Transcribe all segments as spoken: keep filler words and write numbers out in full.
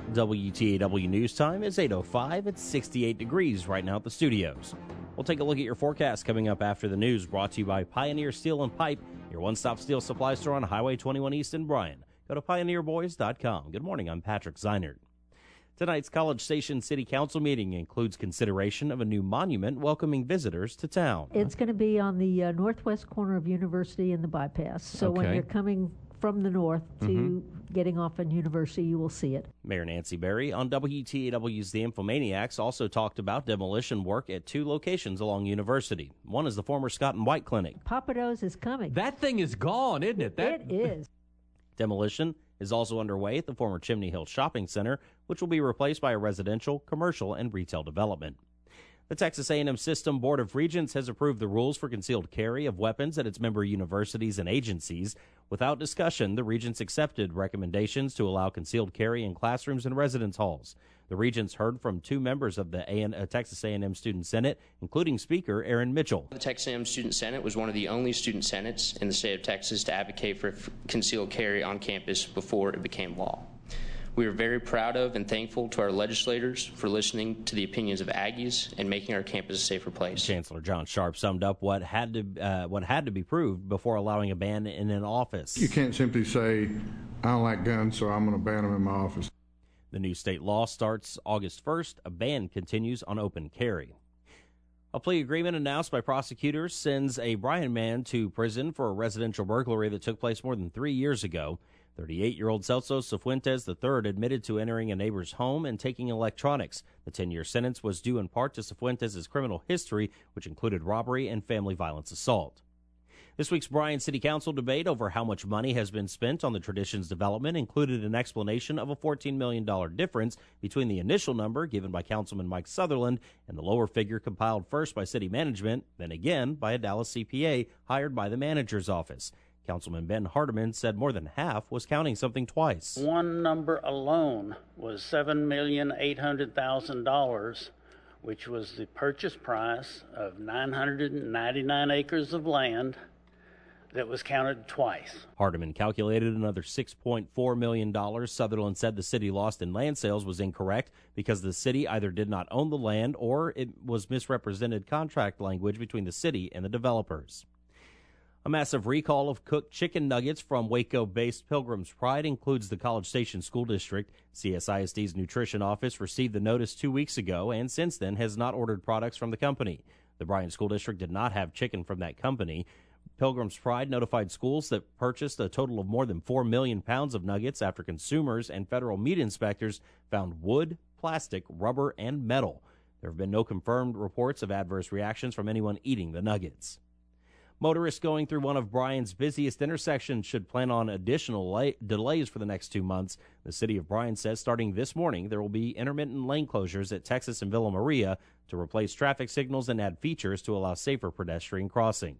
W T A W News Time is eight oh five. It's sixty-eight degrees right now at the studios. We'll take a look at your forecast coming up after the news, brought to you by Pioneer Steel and Pipe, your one-stop steel supply store on Highway twenty-one East in Bryan. Go to pioneer boys dot com. Good morning, I'm Patrick Zeinert. Tonight's College Station City Council meeting includes consideration of a new monument welcoming visitors to town. It's going to be on the uh, northwest corner of University and the bypass. So Okay. when you're coming from the north to Mhm. getting off on University, you will see it. Mayor Nancy Berry on W T A W's The Infomaniacs also talked about demolition work at two locations along University. One is the former Scott and White Clinic. Papados is coming. That thing is gone, isn't it? That... It is. Demolition is also underway at the former Chimney Hill Shopping Center, which will be replaced by a residential, commercial, and retail development. The Texas A and M System Board of Regents has approved the rules for concealed carry of weapons at its member universities and agencies. Without discussion, the Regents accepted recommendations to allow concealed carry in classrooms and residence halls. The Regents heard from two members of the A and, uh, Texas A and M Student Senate, including Speaker Aaron Mitchell. The Texas A and M Student Senate was one of the only student senates in the state of Texas to advocate for concealed carry on campus before it became law. We are very proud of and thankful to our legislators for listening to the opinions of Aggies and making our campus a safer place. Chancellor John Sharp summed up what had to uh, what had to be proved before allowing a ban in an office. You can't simply say, I don't like guns, so I'm going to ban them in my office. The new state law starts August first. A ban continues on open carry. A plea agreement announced by prosecutors sends a Bryan man to prison for a residential burglary that took place more than three years ago. thirty-eight-year-old Celso Cifuentes the third admitted to entering a neighbor's home and taking electronics. The ten-year sentence was due in part to Cifuentes' criminal history, which included robbery and family violence assault. This week's Bryan City Council debate over how much money has been spent on the Traditions development included an explanation of a fourteen million dollars difference between the initial number given by Councilman Mike Sutherland and the lower figure compiled first by city management, then again by a Dallas C P A hired by the manager's office. Councilman Ben Hardiman said more than half was counting something twice. One number alone was seven million eight hundred thousand dollars, which was the purchase price of nine hundred ninety-nine acres of land that was counted twice. Hardiman calculated another six point four million dollars. Sutherland said the city lost in land sales was incorrect because the city either did not own the land or it was misrepresented contract language between the city and the developers. A massive recall of cooked chicken nuggets from Waco-based Pilgrim's Pride includes the College Station School District. C S I S D's nutrition office received the notice two weeks ago and since then has not ordered products from the company. The Bryan School District did not have chicken from that company. Pilgrim's Pride notified schools that purchased a total of more than four million pounds of nuggets after consumers and federal meat inspectors found wood, plastic, rubber, and metal. There have been no confirmed reports of adverse reactions from anyone eating the nuggets. Motorists going through one of Bryan's busiest intersections should plan on additional la- delays for the next two months. The city of Bryan says starting this morning, there will be intermittent lane closures at Texas and Villa Maria to replace traffic signals and add features to allow safer pedestrian crossing.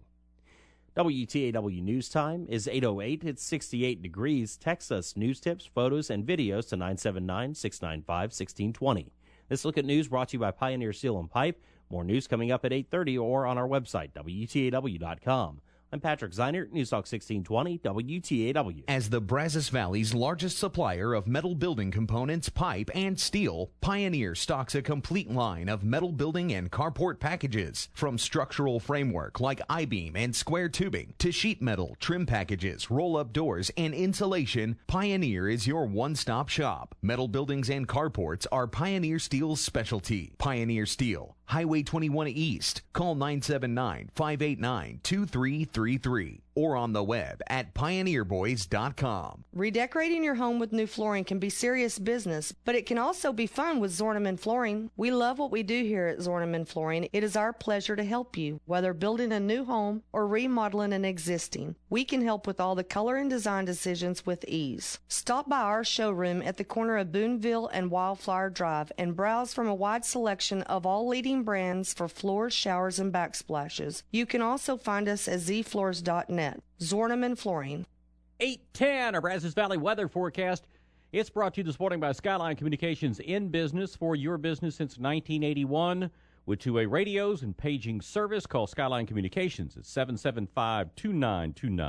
W T A W News Time is eight oh eight. It's sixty-eight degrees. Text us news tips, photos, and videos to nine seven nine, six nine five, one six two zero. This Look at News brought to you by Pioneer Steel and Pipe. More news coming up at eight thirty or on our website, W T A W dot com. I'm Patrick Zeinert, News Talk sixteen twenty, W T A W. As the Brazos Valley's largest supplier of metal building components, pipe, and steel, Pioneer stocks a complete line of metal building and carport packages. From structural framework like I-beam and square tubing to sheet metal, trim packages, roll-up doors, and insulation, Pioneer is your one-stop shop. Metal buildings and carports are Pioneer Steel's specialty. Pioneer Steel, Highway twenty-one East. Call nine seven nine, five eight nine, two three three three or on the web at pioneer boys dot com. Redecorating your home with new flooring can be serious business, but it can also be fun with Zorneman Flooring. We love what we do here at Zorneman Flooring. It is our pleasure to help you, whether building a new home or remodeling an existing. We can help with all the color and design decisions with ease. Stop by our showroom at the corner of Boonville and Wildflower Drive and browse from a wide selection of all leading brands for floors, showers, and backsplashes. You can also find us at z floors dot net. Zorneman Flooring. eight ten, our Brazos Valley weather forecast. It's brought to you this morning by Skyline Communications, in business for your business since nineteen eighty-one. With two-way radios and paging service, call Skyline Communications at seven seven five, two nine two nine.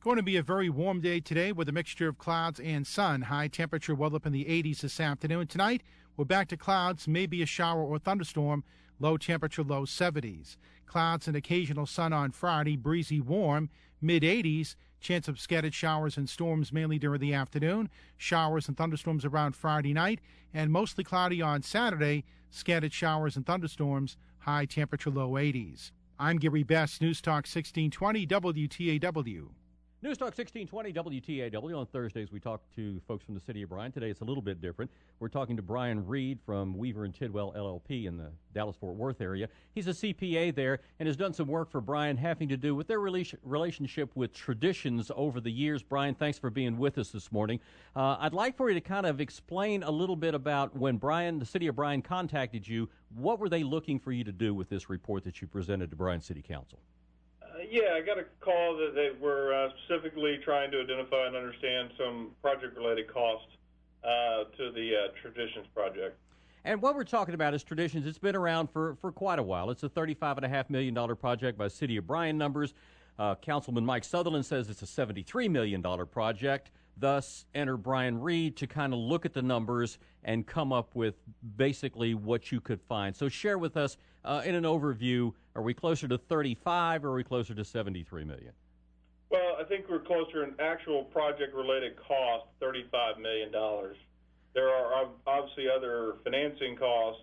Going to be a very warm day today with a mixture of clouds and sun. High temperature well up in the eighties this afternoon. Tonight, we're back to clouds, maybe a shower or thunderstorm. Low temperature, low seventies. Clouds and occasional sun on Friday, breezy warm, mid eighties. Chance of scattered showers and storms mainly during the afternoon. Showers and thunderstorms around Friday night, and mostly cloudy on Saturday. Scattered showers and thunderstorms, high temperature, low eighties. I'm Gary Best, News Talk sixteen twenty W T A W. News Talk sixteen twenty W T A W. On Thursdays, we talk to folks from the city of Bryan. Today, it's a little bit different. We're talking to Brian Reed from Weaver and Tidwell L L P in the Dallas-Fort Worth area. He's a C P A there and has done some work for Bryan having to do with their rela- relationship with traditions over the years. Brian, thanks for being with us this morning. Uh, I'd like for you to kind of explain a little bit about when Bryan, the city of Bryan, contacted you. What were they looking for you to do with this report that you presented to Bryan City Council? Uh, yeah, I got a call that they were uh, specifically trying to identify and understand some project-related costs uh, to the uh, Traditions project. And what we're talking about is Traditions. It's been around for, for quite a while. It's a thirty-five point five million dollars project by City of Bryan numbers. Uh, Councilman Mike Sutherland says it's a seventy-three million dollars project. Thus, enter Brian Reed to kind of look at the numbers and come up with basically what you could find. So share with us uh, in an overview, are we closer to thirty-five or are we closer to seventy-three million dollars? Well, I think we're closer in actual project-related cost, thirty-five million dollars. There are obviously other financing costs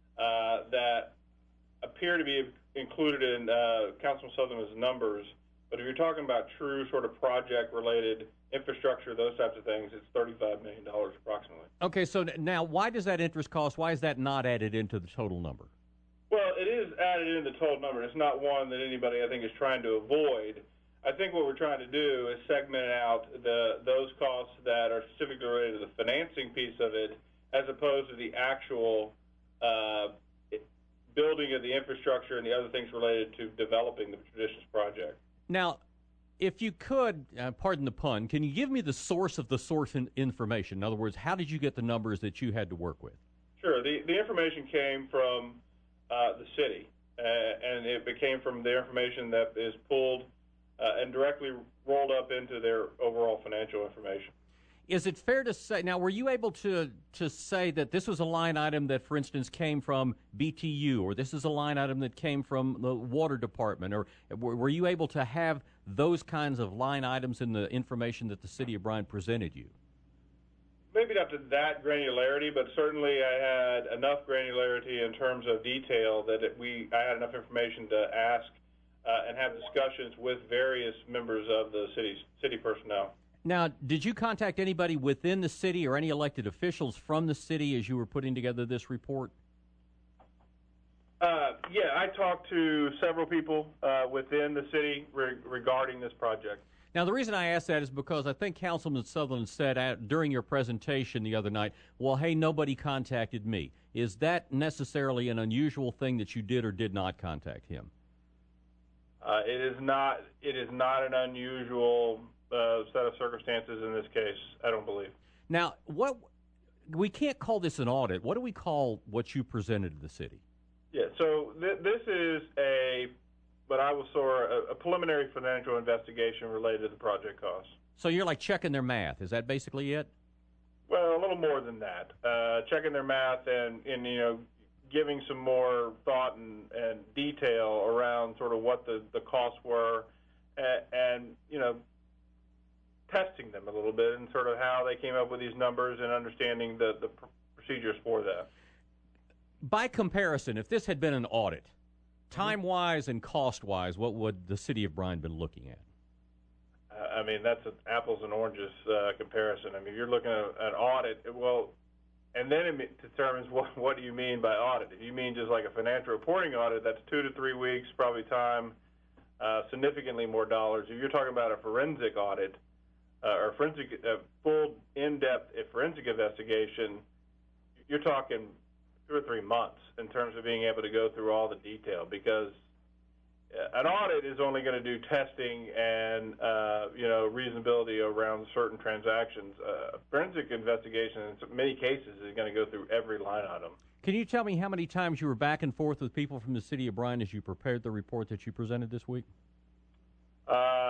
uh, that appear to be included in uh, Councilman Sutherland's numbers, but if you're talking about true sort of project-related infrastructure, those types of things, it's thirty-five million dollars approximately. Okay, so now why does that interest cost, why is that not added into the total number? Well, it is added in the total number. It's not one that anybody, I think, is trying to avoid. I think what we're trying to do is segment out the those costs that are specifically related to the financing piece of it, as opposed to the actual uh, building of the infrastructure and the other things related to developing the Traditions project. Now, if you could, uh, pardon the pun, can you give me the source of the source in information? In other words, how did you get the numbers that you had to work with? Sure. The, the information came from uh, the city, uh, and it came from the information that is pulled uh, and directly rolled up into their overall financial information. Is it fair to say, now, were you able to, to say that this was a line item that, for instance, came from B T U, or this is a line item that came from the water department, or were you able to have those kinds of line items in the information that the city of Bryan presented you? Maybe not to that granularity, but certainly I had enough granularity in terms of detail that it, we I had enough information to ask uh, and have discussions with various members of the city's city personnel. Now, did you contact anybody within the city or any elected officials from the city as you were putting together this report? Uh, yeah, I talked to several people uh, within the city re- regarding this project. Now, the reason I ask that is because I think Councilman Sutherland said at, during your presentation the other night, well, hey, nobody contacted me. Is that necessarily an unusual thing that you did or did not contact him? Uh, it is not. It is not an unusual uh, set of circumstances in this case, I don't believe. Now, what we can't call this an audit. What do we call what you presented to the city? Yeah, so th- this is a, what I will say, a, a preliminary financial investigation related to the project costs. So you're like checking their math. Is that basically it? Well, a little more than that. Uh, checking their math and, and, you know, giving some more thought and, and detail around sort of what the, the costs were and, and, you know, testing them a little bit and sort of how they came up with these numbers and understanding the, the pr- procedures for that. By comparison, if this had been an audit, time-wise and cost-wise, what would the city of Bryan been looking at? Uh, I mean, that's an apples and oranges uh, comparison. I mean, if you're looking at an audit, well, and then it determines what, what do you mean by audit. If you mean just like a financial reporting audit, that's two to three weeks, probably time, uh, significantly more dollars. If you're talking about a forensic audit, uh, or forensic, uh, full in-depth forensic investigation, you're talking two or three months in terms of being able to go through all the detail, because an audit is only going to do testing and, uh, you know, reasonability around certain transactions. Uh, forensic investigation, in many cases, is going to go through every line item. Can you tell me how many times you were back and forth with people from the city of Bryan as you prepared the report that you presented this week? Uh,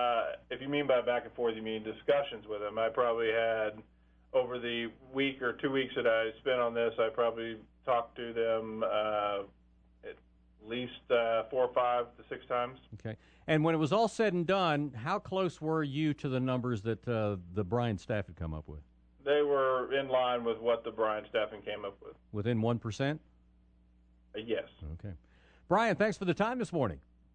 if you mean by back and forth, you mean discussions with them. I probably had, over the week or two weeks that I spent on this, I probably talked to them uh, at least uh, four or five to six times. Okay. And when it was all said and done, how close were you to the numbers that uh, the Bryan staff had come up with? They were in line with what the Bryan staffing came up with. Within one percent? Uh, yes. Okay. Brian, thanks for the time this morning.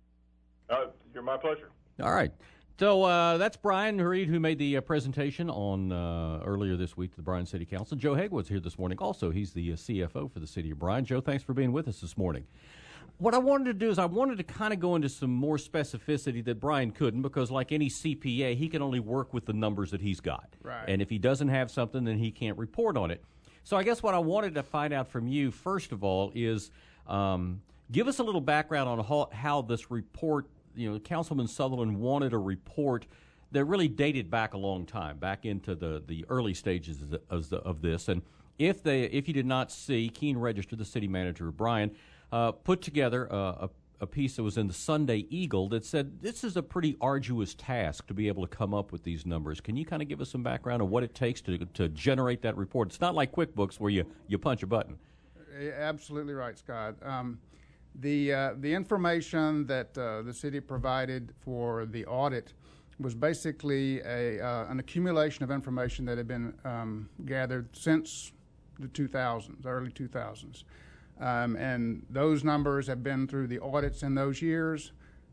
Uh, you're my pleasure. All right. So uh, that's Brian Reed, who made the uh, presentation on uh, earlier this week to the Bryan City Council. Joe Haigwood's here this morning. Also, he's the uh, C F O for the city of Bryan. Joe, thanks for being with us this morning. What I wanted to do is I wanted to kind of go into some more specificity that Brian couldn't, because like any C P A, he can only work with the numbers that he's got. Right. And if he doesn't have something, then he can't report on it. So I guess what I wanted to find out from you, first of all, is um, give us a little background on how, how this report, you know, Councilman Sutherland wanted a report that really dated back a long time, back into the, the early stages of, the, of, the, of this. And if they, if you did not see, Keene Register, the city manager of Bryan, uh, put together a, a, a piece that was in the Sunday Eagle that said this is a pretty arduous task to be able to come up with these numbers. Can you kind of give us some background on what it takes to to generate that report? It's not like QuickBooks where you, you punch a button. Absolutely right, Scott. Um, The uh, the information that uh, the city provided for the audit was basically a uh, an accumulation of information that had been um, gathered since the two thousands, early two thousands, um, and those numbers have been through the audits in those years,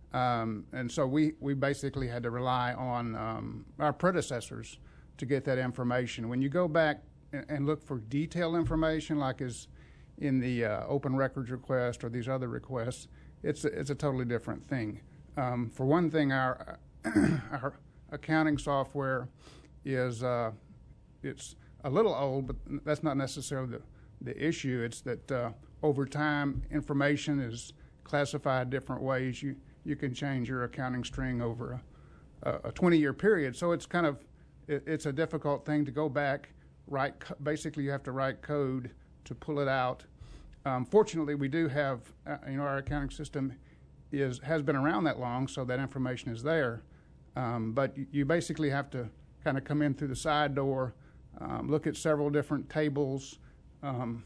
um, and so we we basically had to rely on um, our predecessors to get that information. When you go back and, and look for detailed information, like is in the uh, open records request or these other requests, it's a, it's a totally different thing. Um, for one thing, our our accounting software is uh, it's a little old, but that's not necessarily the, the issue. It's that uh, over time, information is classified different ways. You you can change your accounting string over a, a twenty-year period, so it's kind of it, it's a difficult thing to go back, write. Basically, you have to write code to pull it out. Um, fortunately, we do have, uh, you know, our accounting system is has been around that long, so that information is there. Um, but you, you basically have to kind of come in through the side door, um, look at several different tables, um,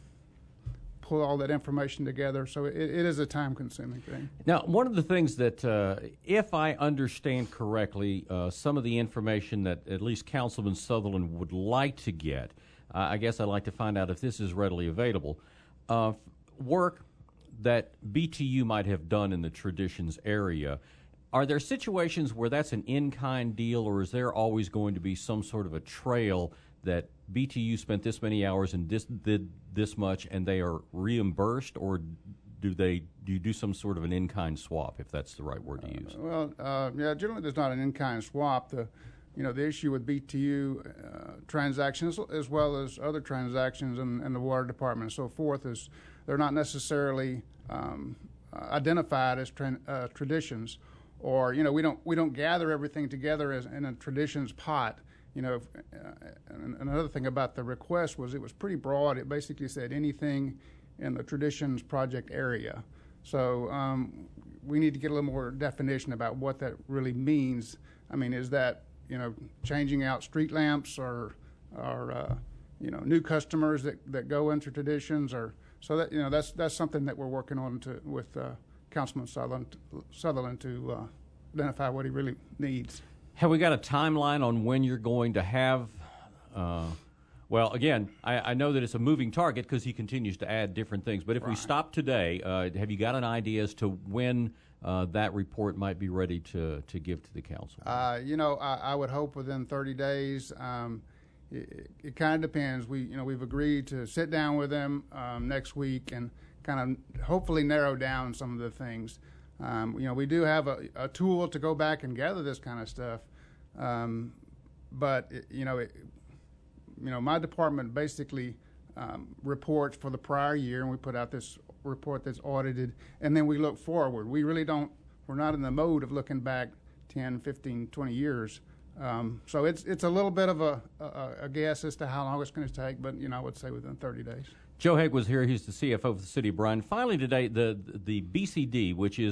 pull all that information together. So it, it is a time-consuming thing. Now, one of the things that, uh, if I understand correctly, uh, some of the information that at least Councilman Sutherland would like to get, uh, I guess I'd like to find out if this is readily available. Uh, work that B T U might have done in the Traditions area, are there situations where that's an in-kind deal, or is there always going to be some sort of a trail that B T U spent this many hours and this, did this much and they are reimbursed, or do they do you do some sort of an in-kind swap, if that's the right word to use? Uh, well, uh, yeah, generally there's not an in-kind swap. The You know, the issue with B T U uh, transactions, as well as other transactions in, in the water department and so forth, is they're not necessarily um, identified as tra- uh, traditions, or you know, we don't we don't gather everything together as in a traditions pot. You know, uh, and another thing about the request was it was pretty broad. It basically said anything in the traditions project area. So um, we need to get a little more definition about what that really means. I mean, is that you know, changing out street lamps, or, or uh, you know, new customers that, that go into Traditions, or so that you know that's that's something that we're working on to with uh, Councilman Sutherland Sutherland to uh, identify what he really needs. Have we got a timeline on when you're going to have? Uh, well, again, I, I know that it's a moving target because he continues to add different things. But if right. we stop today, uh, have you got an idea as to when Uh, that report might be ready to, to give to the council? Uh, you know, I, I would hope within thirty days. Um, it it kind of depends. We, you know, we've agreed to sit down with them um, next week and kind of hopefully narrow down some of the things. Um, you know, we do have a, a tool to go back and gather this kind of stuff, um, but it, you know, it, you know, my department basically um, reports for the prior year, and we put out this report that's audited, and then we look forward. We really don't, we're not in the mode of looking back ten, fifteen, twenty years. Um, so it's it's a little bit of a, a, a guess as to how long it's going to take, but, you know, I would say within thirty days. Joe Haig was here. He's the C F O of the city of Bryan. Finally today, the the B C D, which is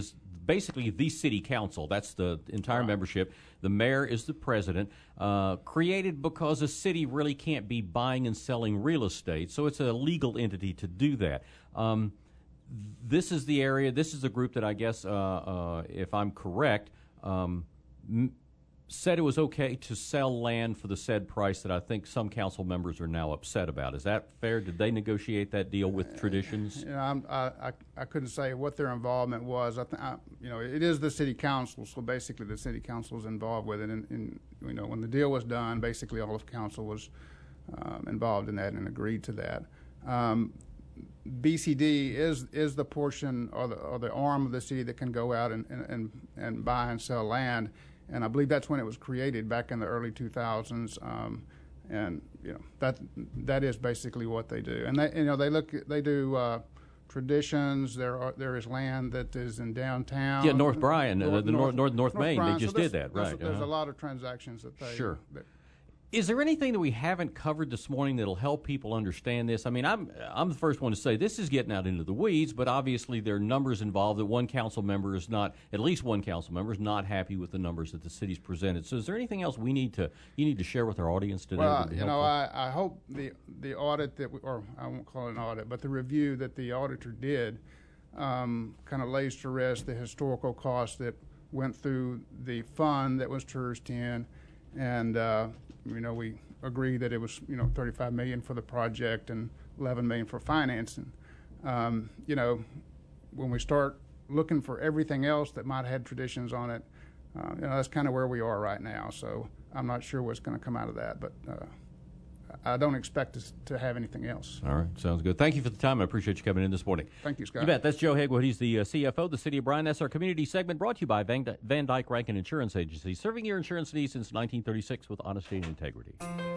basically the city council. That's the entire right. membership. The mayor is the president, uh, created because a city really can't be buying and selling real estate, so it's a legal entity to do that. Um, this is the area, this is the group that I guess, uh, uh, if I'm correct, um, m- said it was okay to sell land for the said price that I think some council members are now upset about. Is that fair? Did they negotiate that deal with Traditions? You know, I'm, I, I I couldn't say what their involvement was. I, th- I you know, it is the city council, so basically the city council is involved with it. And, and you know, when the deal was done, basically all of council was um, involved in that and agreed to that. Um, B C D is is the portion or the or the arm of the city that can go out and and, and buy and sell land. And I believe that's when it was created back in the early two thousands, um, and you know that that is basically what they do. And they, you know, they look, they do uh, Traditions. There are there is land that is in downtown. Yeah, North Bryan, North, uh, the North North, North, North Main. Bryan. They just so did that, there's, right? There's uh-huh. a lot of transactions that they sure. That, Is there anything that we haven't covered this morning that'll help people understand this? I mean, I'm I'm the first one to say this is getting out into the weeds, but obviously there are numbers involved that one council member is not, at least one council member is not happy with the numbers that the city's presented. So is there anything else we need to you need to share with our audience today? Well, you know, I, I hope the the audit that, we, or I won't call it an audit, but the review that the auditor did um, kind of lays to rest the historical costs that went through the fund that was Tourist ten, and uh, you know, we agreed that it was, you know, thirty-five million dollars for the project and eleven million dollars for financing. Um, you know, when we start looking for everything else that might have had Traditions on it, uh, you know, that's kind of where we are right now. So I'm not sure what's going to come out of that, but uh, I don't expect us to have anything else. All right, sounds good. Thank you for the time. I appreciate you coming in this morning. Thank you, Scott. You bet. That's Joe Hegwood. He's the uh, C F O of the City of Bryan. That's our community segment brought to you by Van, D- Van Dyke Rankin Insurance Agency, serving your insurance needs since nineteen thirty-six with honesty and integrity.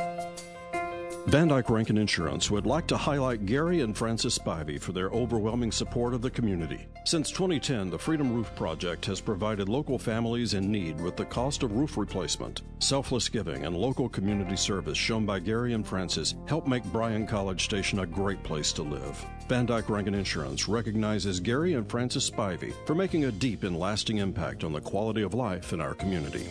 Van Dyke Rankin Insurance would like to highlight Gary and Frances Spivey for their overwhelming support of the community. Since twenty ten, the Freedom Roof Project has provided local families in need with the cost of roof replacement. Selfless giving and local community service shown by Gary and Frances help make Bryan College Station a great place to live. Van Dyke Rankin Insurance recognizes Gary and Frances Spivey for making a deep and lasting impact on the quality of life in our community.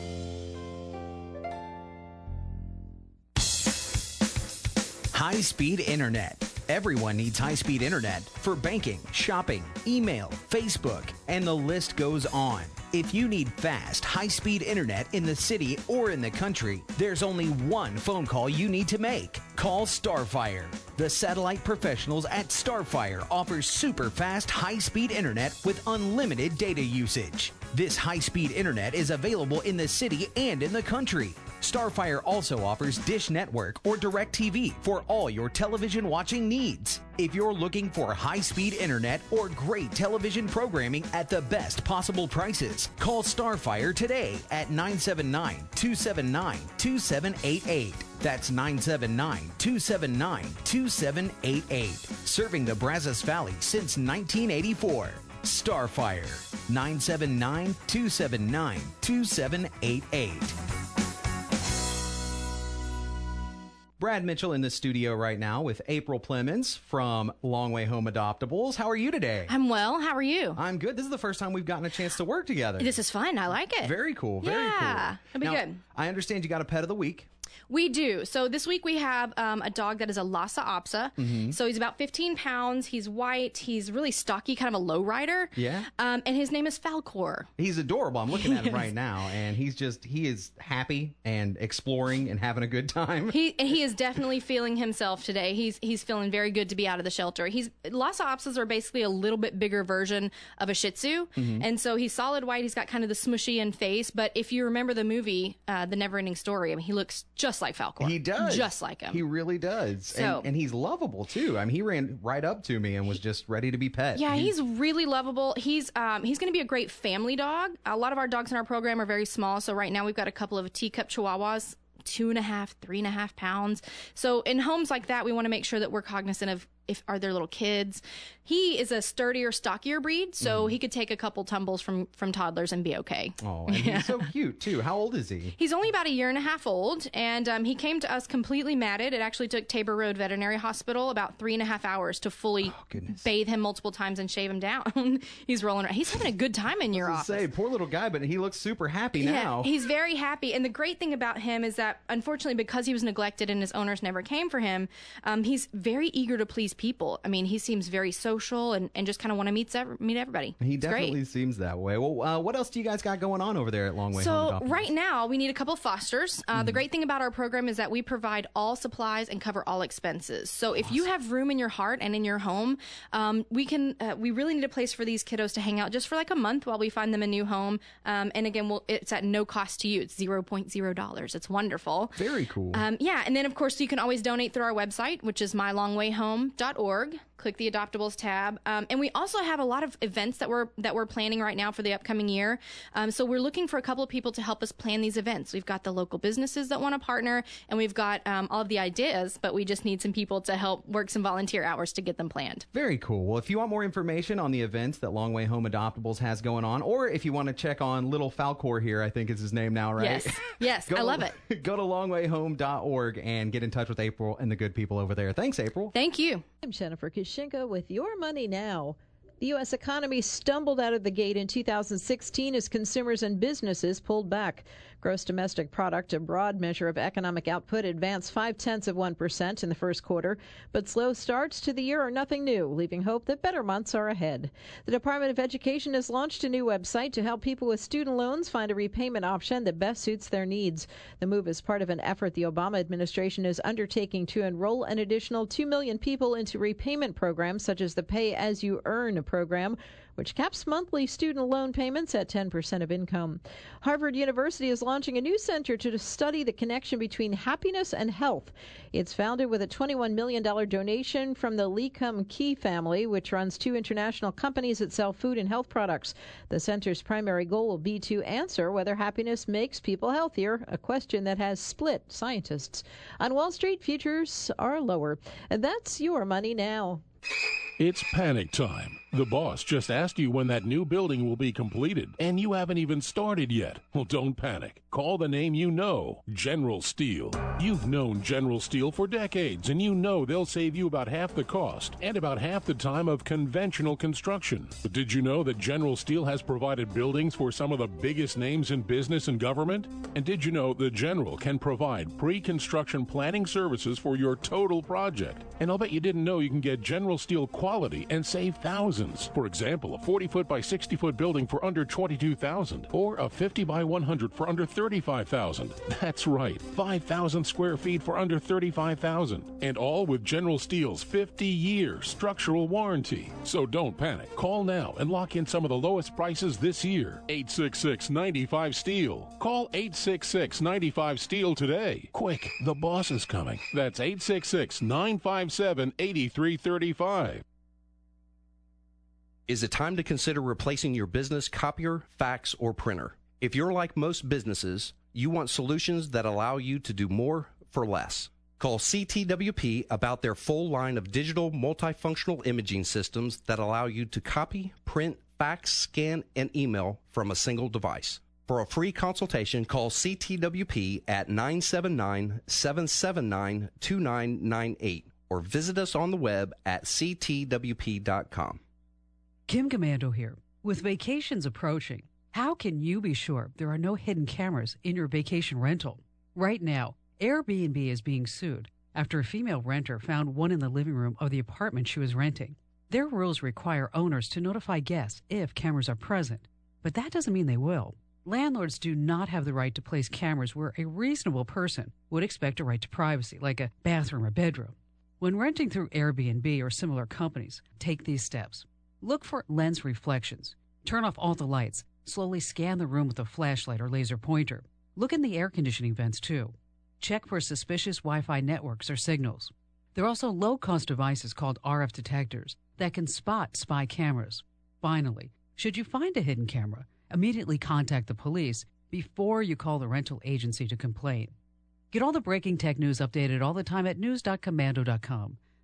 High-speed internet. Everyone needs high-speed internet for banking, shopping, email, Facebook, and the list goes on. If you need fast, high-speed internet in the city or in the country, there's only one phone call you need to make. Call Starfire. The satellite professionals at Starfire offer super fast, high-speed internet with unlimited data usage. This high-speed internet is available in the city and in the country. Starfire also offers Dish Network or DirecTV for all your television watching needs. If you're looking for high-speed internet or great television programming at the best possible prices, call Starfire today at nine seven nine, two seven nine, two seven eight eight. That's nine seven nine, two seven nine, two seven eight eight. Serving the Brazos Valley since nineteen eighty-four. Starfire, nine seven nine, two seven nine, two seven eight eight. Brad Mitchell in the studio right now with April Plemons from Long Way Home Adoptables. How are you today? I'm well. How are you? I'm good. This is the first time we've gotten a chance to work together. This is fun. I like it. Very cool. Very yeah, cool. Yeah, it'll be now, good. I understand you got a pet of the week. We do. So this week we have um, a dog that is a Lhasa Apso. Mm-hmm. So he's about fifteen pounds. He's white. He's really stocky, kind of a low rider. Yeah. Um, and his name is Falcor. He's adorable. I'm looking at him right now, and he's just, he is happy and exploring and having a good time. He he is definitely feeling himself today. He's he's feeling very good to be out of the shelter. He's Lhasa Apsos are basically a little bit bigger version of a Shih Tzu. Mm-hmm. And so he's solid white. He's got kind of the smushy in face. But if you remember the movie, uh, The Neverending Story, I mean, he looks just like Falcor. He does. Just like him. He really does. So, and, and he's lovable, too. I mean, he ran right up to me and was just ready to be pet. Yeah, he's, he's really lovable. He's um, he's going to be a great family dog. A lot of our dogs in our program are very small. So right now we've got a couple of teacup chihuahuas, two and a half, three and a half pounds. So in homes like that, we want to make sure that we're cognizant of if are there little kids. He is a sturdier, stockier breed, so mm. he could take a couple tumbles from, from toddlers and be okay. Oh, and yeah. he's so cute, too. How old is he? He's only about a year and a half old, and um, he came to us completely matted. It actually took Tabor Road Veterinary Hospital about three and a half hours to fully oh, bathe him multiple times and shave him down. He's rolling around. He's having a good time in your office. Say, poor little guy, but he looks super happy yeah, now. He's very happy, and the great thing about him is that, unfortunately, because he was neglected and his owners never came for him, um, he's very eager to please people. I mean, he seems very social and, and just kind of want to meet meet everybody. He it's definitely great. seems that way. Well, uh, what else do you guys got going on over there at Long Way so Home Adoptables? Right now, we need a couple of fosters. Uh, mm-hmm. The great thing about our program is that we provide all supplies and cover all expenses. So if awesome. you have room in your heart and in your home, um, we can. Uh, we really need a place for these kiddos to hang out just for like a month while we find them a new home. Um, and again, we'll, it's at no cost to you. It's zero point zero dollars. It's wonderful. Very cool. Um, yeah, and then of course you can always donate through our website, which is my long way home dot org. Click the Adoptables tab, um, and we also have a lot of events that we're that we're planning right now for the upcoming year. Um, so we're looking for a couple of people to help us plan these events. We've got the local businesses that want to partner, and we've got um, all of the ideas, but we just need some people to help work some volunteer hours to get them planned. Very cool. Well, if you want more information on the events that Long Way Home Adoptables has going on, or if you want to check on Little Falcor here, I think is his name now, right? Yes, yes, I love it. Go to long way home dot org and get in touch with April and the good people over there. Thanks, April. Thank you. I'm Jennifer Kishinka with Your Money Now. The U S economy stumbled out of the gate in two thousand sixteen as consumers and businesses pulled back. Gross domestic product, a broad measure of economic output, advanced five-tenths of one percent in the first quarter. But slow starts to the year are nothing new, leaving hope that better months are ahead. The Department of Education has launched a new website to help people with student loans find a repayment option that best suits their needs. The move is part of an effort the Obama administration is undertaking to enroll an additional two million people into repayment programs such as the Pay As You Earn program, which caps monthly student loan payments at ten percent of income. Harvard University is launching a new center to study the connection between happiness and health. It's founded with a twenty-one million dollars donation from the Lecum Key family, which runs two international companies that sell food and health products. The center's primary goal will be to answer whether happiness makes people healthier, a question that has split scientists. On Wall Street, futures are lower. And that's Your Money Now. It's panic time. The boss just asked you when that new building will be completed, and you haven't even started yet. Well, don't panic. Call the name you know, General Steel. You've known General Steel for decades, and you know they'll save you about half the cost and about half the time of conventional construction. But did you know that General Steel has provided buildings for some of the biggest names in business and government? And did you know the General can provide pre-construction planning services for your total project? And I'll bet you didn't know you can get General Steel quality and save thousands. For example, a forty foot by sixty foot building for under twenty-two thousand dollars or a fifty by one hundred for under thirty-five thousand dollars. That's right, five thousand square feet for under thirty-five thousand dollars. And all with General Steel's fifty year structural warranty. So don't panic. Call now and lock in some of the lowest prices this year. eight six six, nine five, STEEL. Call eight six six, nine five, STEEL today. Quick, the boss is coming. That's eight six six, nine five seven, eight three three five. Is it time to consider replacing your business copier, fax, or printer? If you're like most businesses, you want solutions that allow you to do more for less. Call C T W P about their full line of digital multifunctional imaging systems that allow you to copy, print, fax, scan, and email from a single device. For a free consultation, call C T W P at nine seven nine, seven seven nine, two nine nine eight or visit us on the web at c t w p dot com. Kim Commando here. With vacations approaching, how can you be sure there are no hidden cameras in your vacation rental? Right now, Airbnb is being sued after a female renter found one in the living room of the apartment she was renting. Their rules require owners to notify guests if cameras are present, but that doesn't mean they will. Landlords do not have the right to place cameras where a reasonable person would expect a right to privacy, like a bathroom or bedroom. When renting through Airbnb or similar companies, take these steps. Look for lens reflections. Turn off all the lights. Slowly scan the room with a flashlight or laser pointer. Look in the air conditioning vents, too. Check for suspicious Wi-Fi networks or signals. There are also low-cost devices called R F detectors that can spot spy cameras. Finally, should you find a hidden camera, immediately contact the police before you call the rental agency to complain. Get all the breaking tech news updated all the time at news dot commando dot com.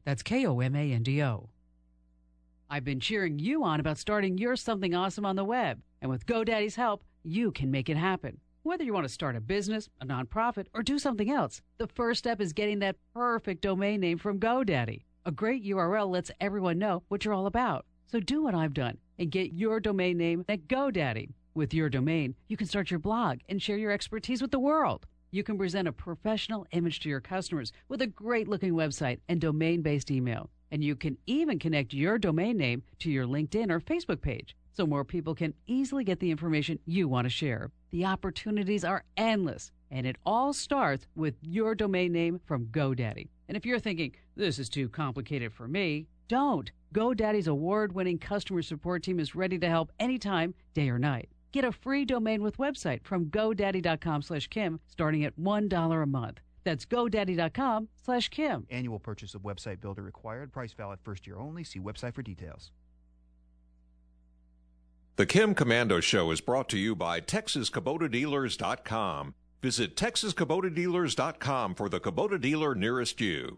That's K O M A N D O. I've been cheering you on about starting your something awesome on the web. And with GoDaddy's help, you can make it happen. Whether you want to start a business, a nonprofit, or do something else, the first step is getting that perfect domain name from GoDaddy. A great U R L lets everyone know what you're all about. So do what I've done and get your domain name at GoDaddy. With your domain, you can start your blog and share your expertise with the world. You can present a professional image to your customers with a great-looking website and domain-based email. And you can even connect your domain name to your LinkedIn or Facebook page, so more people can easily get the information you want to share. The opportunities are endless, and it all starts with your domain name from GoDaddy. And if you're thinking, this is too complicated for me, don't. GoDaddy's award-winning customer support team is ready to help anytime, day or night. Get a free domain with website from GoDaddy.com slash Kim, starting at one dollar a month. That's GoDaddy.com slash Kim. Annual purchase of website builder required. Price valid first year only. See website for details. The Kim Komando Show is brought to you by Texas Kubota Dealers dot com. Visit Texas Kubota Dealers dot com for the Kubota dealer nearest you.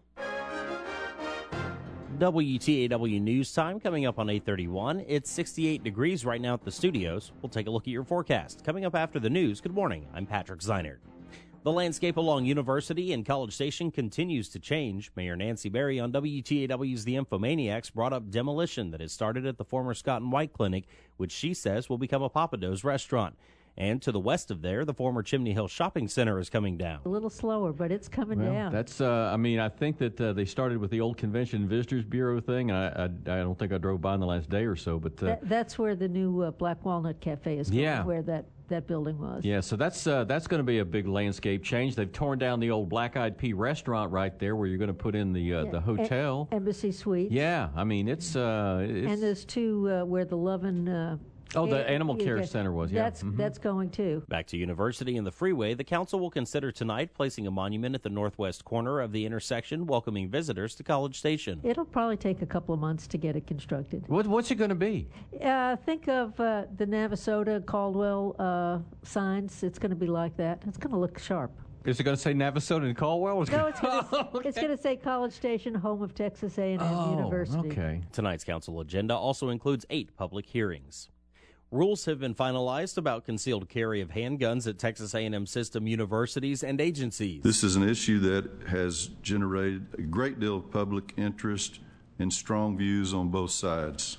W T A W News Time coming up on eight thirty-one. It's sixty-eight degrees right now at the studios. We'll take a look at your forecast. Coming up after the news, good morning. I'm Patrick Zeinert. The landscape along University and College Station continues to change. Mayor Nancy Berry on W T A W's The Infomaniacs brought up demolition that has started at the former Scott and White Clinic, which she says will become a Pappadeaux's restaurant. And to the west of there, the former Chimney Hill Shopping Center is coming down. A little slower, but it's coming well, down. That's, uh, I mean, I think that uh, they started with the old Convention and Visitors Bureau thing. I, I, I don't think I drove by in the last day or so, but uh, that, that's where the new uh, Black Walnut Cafe is. Yeah, where that, that building was. Yeah, so that's uh, that's going to be a big landscape change. They've torn down the old Black Eyed Pea restaurant right there, where you're going to put in the uh, yeah. the hotel, e- Embassy Suites. Yeah, I mean it's. Uh, it's and there's two uh, where the Lovin'. Uh, Oh, the Animal Care yeah, Center was, yeah. That's mm-hmm. that's going too. Back to University and the freeway, the council will consider tonight placing a monument at the northwest corner of the intersection, welcoming visitors to College Station. It'll probably take a couple of months to get it constructed. What, what's it going to be? Uh, think of uh, the Navasota, Caldwell uh, signs. It's going to be like that. It's going to look sharp. Is it going to say Navasota and Caldwell? Or no, it's going to oh, okay. it's going to say College Station, home of Texas A and M oh, University. Okay. Tonight's council agenda also includes eight public hearings. Rules have been finalized about concealed carry of handguns at Texas A and M system universities and agencies. This is an issue that has generated a great deal of public interest and strong views on both sides.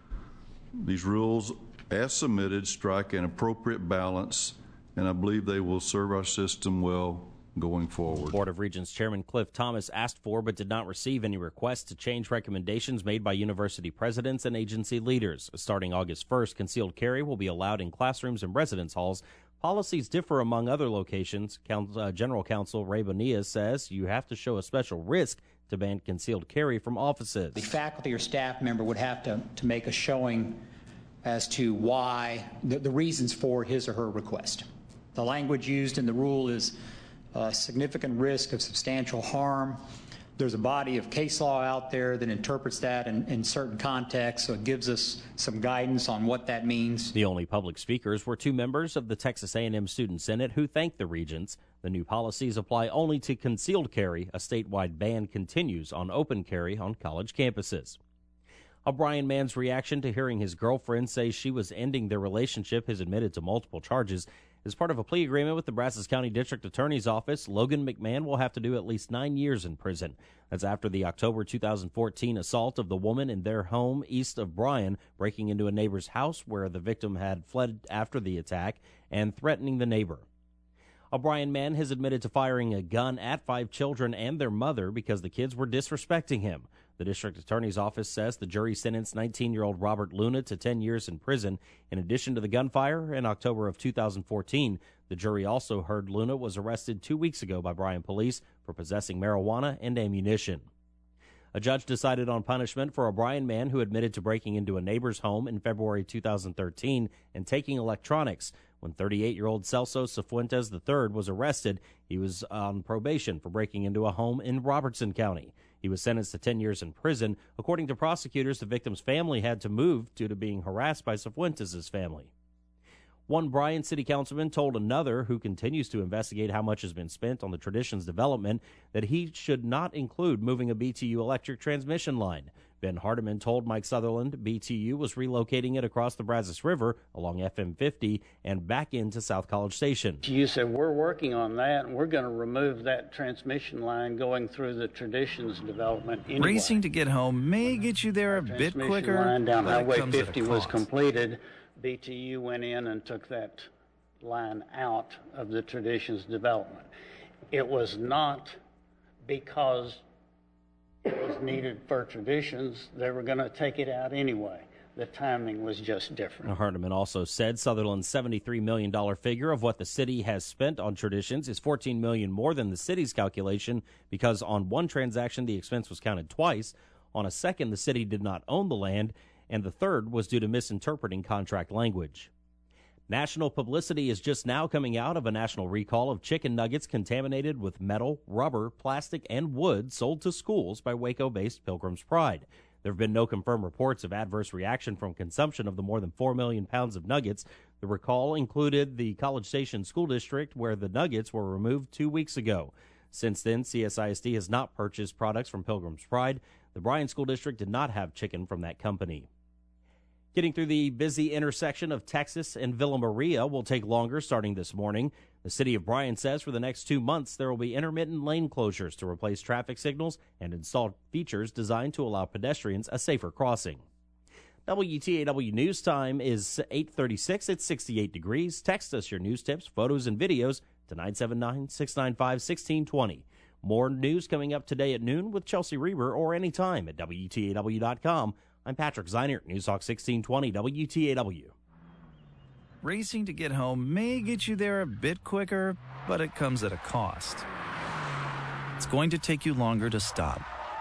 These rules, as submitted, strike an appropriate balance, and I believe they will serve our system well going forward. Board of Regents Chairman Cliff Thomas asked for but did not receive any requests to change recommendations made by university presidents and agency leaders. Starting August first, concealed carry will be allowed in classrooms and residence halls. Policies differ among other locations. Council, uh, General Counsel Ray Bonilla says you have to show a special risk to ban concealed carry from offices. The faculty or staff member would have to, to make a showing as to why, the, the reasons for his or her request. The language used in the rule is Uh, significant risk of substantial harm. There's a body of case law out there that interprets that in, in certain contexts, so it gives us some guidance on what that means. The only public speakers were two members of the Texas A and M Student Senate who thanked the regents. The new policies apply only to concealed carry. A statewide ban continues on open carry on college campuses. A Brian Mann's reaction to hearing his girlfriend say she was ending their relationship has admitted to multiple charges. As part of a plea agreement with the Brazos County District Attorney's Office, Logan McMahon will have to do at least nine years in prison. That's after the October two thousand fourteen assault of the woman in their home east of Bryan, breaking into a neighbor's house where the victim had fled after the attack and threatening the neighbor. O'Brien Mann has admitted to firing a gun at five children and their mother because the kids were disrespecting him. The district attorney's office says the jury sentenced nineteen-year-old Robert Luna to ten years in prison. In addition to the gunfire, in October of two thousand fourteen, the jury also heard Luna was arrested two weeks ago by Bryan police for possessing marijuana and ammunition. A judge decided on punishment for O'Brien Mann, who admitted to breaking into a neighbor's home in February two thousand thirteen and taking electronics. When thirty-eight-year-old Celso Cifuentes the third was arrested, he was on probation for breaking into a home in Robertson County. He was sentenced to ten years in prison. According to prosecutors, the victim's family had to move due to being harassed by Cifuentes' family. One Bryan city councilman told another, who continues to investigate how much has been spent on the Traditions development, that he should not include moving a B T U electric transmission line. Ben Hardiman told Mike Sutherland B T U was relocating it across the Brazos River along F M fifty and back into South College Station. You said we're working on that, and we're going to remove that transmission line going through the Traditions development anyway. Racing to get home may get you there a bit quicker. The line down but Highway it comes at a fifty was cost. completed. B T U went in and took that line out of the Traditions development. It was not because it was needed for Traditions. They were going to take it out anyway. The timing was just different. Hardiman also said Sutherland's seventy-three million dollars figure of what the city has spent on Traditions is fourteen million dollars more than the city's calculation because on one transaction the expense was counted twice. On a second, the city did not own the land, and the third was due to misinterpreting contract language. National publicity is just now coming out of a national recall of chicken nuggets contaminated with metal, rubber, plastic, and wood sold to schools by Waco-based Pilgrim's Pride. There have been no confirmed reports of adverse reaction from consumption of the more than four million pounds of nuggets. The recall included the College Station School District, where the nuggets were removed two weeks ago. Since then, C S I S D has not purchased products from Pilgrim's Pride. The Bryan School District did not have chicken from that company. Getting through the busy intersection of Texas and Villa Maria will take longer starting this morning. The city of Bryan says for the next two months there will be intermittent lane closures to replace traffic signals and install features designed to allow pedestrians a safer crossing. W T A W News Time is eight thirty-six. It's sixty-eight degrees. Text us your news tips, photos, and videos to nine seven nine, six nine five, one six two zero. More news coming up today at noon with Chelsea Reber or anytime at W T A W dot com. I'm Patrick Zeinert, News Talk sixteen twenty W T A W. Racing to get home may get you there a bit quicker, but it comes at a cost. It's going to take you longer to stop.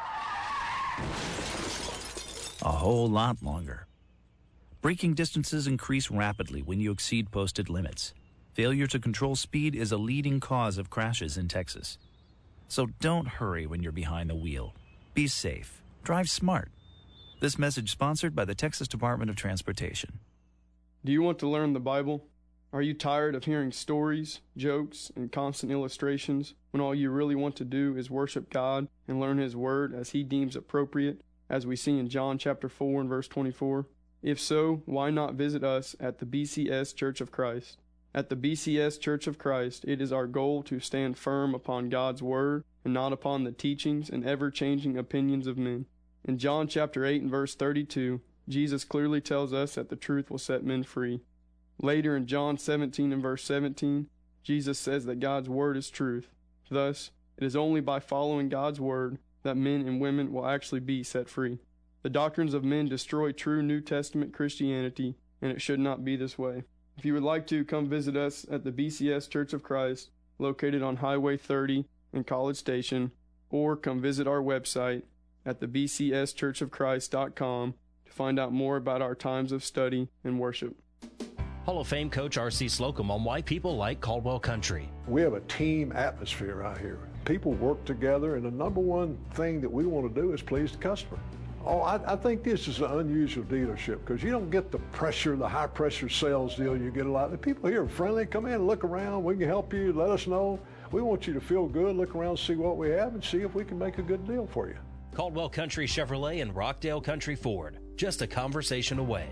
A whole lot longer. Braking distances increase rapidly when you exceed posted limits. Failure to control speed is a leading cause of crashes in Texas. So don't hurry when you're behind the wheel. Be safe. Drive smart. This message sponsored by the Texas Department of Transportation. Do you want to learn the Bible? Are you tired of hearing stories, jokes, and constant illustrations when all you really want to do is worship God and learn His Word as He deems appropriate, as we see in John chapter four and verse twenty-four? If so, why not visit us at the B C S Church of Christ? At the B C S Church of Christ, it is our goal to stand firm upon God's Word and not upon the teachings and ever-changing opinions of men. In John chapter eight and verse thirty-two, Jesus clearly tells us that the truth will set men free. Later in John seventeen and verse seventeen, Jesus says that God's Word is truth. Thus, it is only by following God's Word that men and women will actually be set free. The doctrines of men destroy true New Testament Christianity, and it should not be this way. If you would like to, come visit us at the B C S Church of Christ, located on Highway thirty in College Station, or come visit our website at the b c s church of christ dot com to find out more about our times of study and worship. Hall of Fame coach R C Slocum on why people like Caldwell Country. We have a team atmosphere out here. People work together, and the number one thing that we want to do is please the customer. Oh, I, I think this is an unusual dealership because you don't get the pressure, the high pressure sales deal you get a lot. The people here are friendly. Come in, look around. We can help you. Let us know. We want you to feel good. Look around, see what we have, and see if we can make a good deal for you. Caldwell Country Chevrolet and Rockdale Country Ford. Just a conversation away.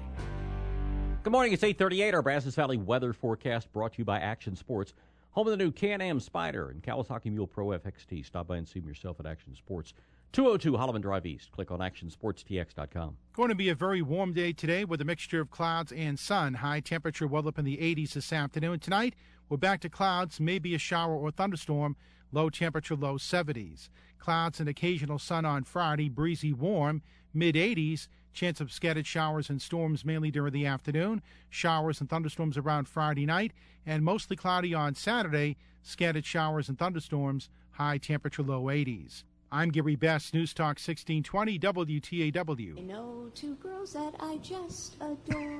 Good morning. It's eight thirty-eight. Our Brazos Valley weather forecast brought to you by Action Sports. Home of the new Can-Am Spyder and Kawasaki Mule Pro F X T. Stop by and see them yourself at Action Sports. two oh two Holloman Drive East. Click on action sports t x dot com. Going to be a very warm day today with a mixture of clouds and sun. High temperature well up in the eighties this afternoon. Tonight, we're back to clouds, maybe a shower or thunderstorm. Low temperature, low seventies. Clouds and occasional sun on Friday, breezy warm, mid eighties. Chance of scattered showers and storms mainly during the afternoon. Showers and thunderstorms around Friday night, and mostly cloudy on Saturday. Scattered showers and thunderstorms, high temperature, low eighties. I'm Gary Best, News Talk sixteen twenty W T A W. I know two girls that I just adore.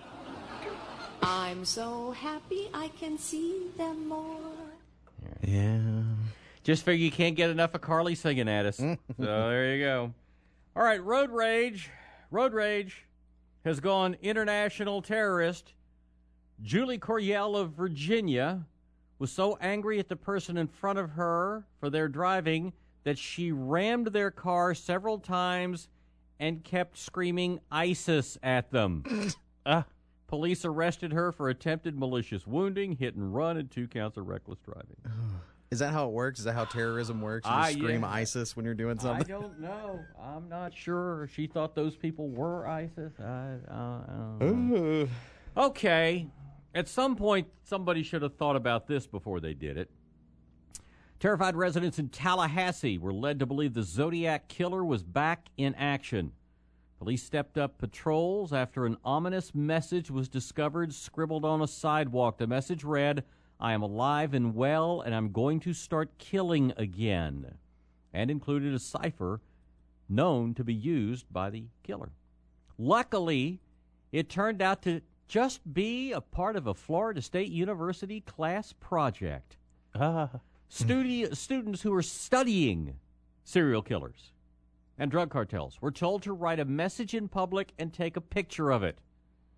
I'm so happy I can see them more. Yeah. Just figure you can't get enough of Carly singing at us. So there you go. All right, road rage. Road rage has gone international terrorist. Julie Coryell of Virginia was so angry at the person in front of her for their driving that she rammed their car several times and kept screaming ISIS at them. uh, police arrested her for attempted malicious wounding, hit and run, and two counts of reckless driving. Is that how it works? Is that how terrorism works? You Ah, just scream yeah. ISIS when you're doing I something? don't know. I'm not sure. She thought those people were ISIS. I, uh, I don't know. Okay. At some point, somebody should have thought about this before they did it. Terrified residents in Tallahassee were led to believe the Zodiac killer was back in action. Police stepped up patrols after an ominous message was discovered scribbled on a sidewalk. The message read, "I am alive and well, and I'm going to start killing again," and included a cipher known to be used by the killer. Luckily, it turned out to just be a part of a Florida State University class project. Ah. Studi- students who were studying serial killers and drug cartels were told to write a message in public and take a picture of it.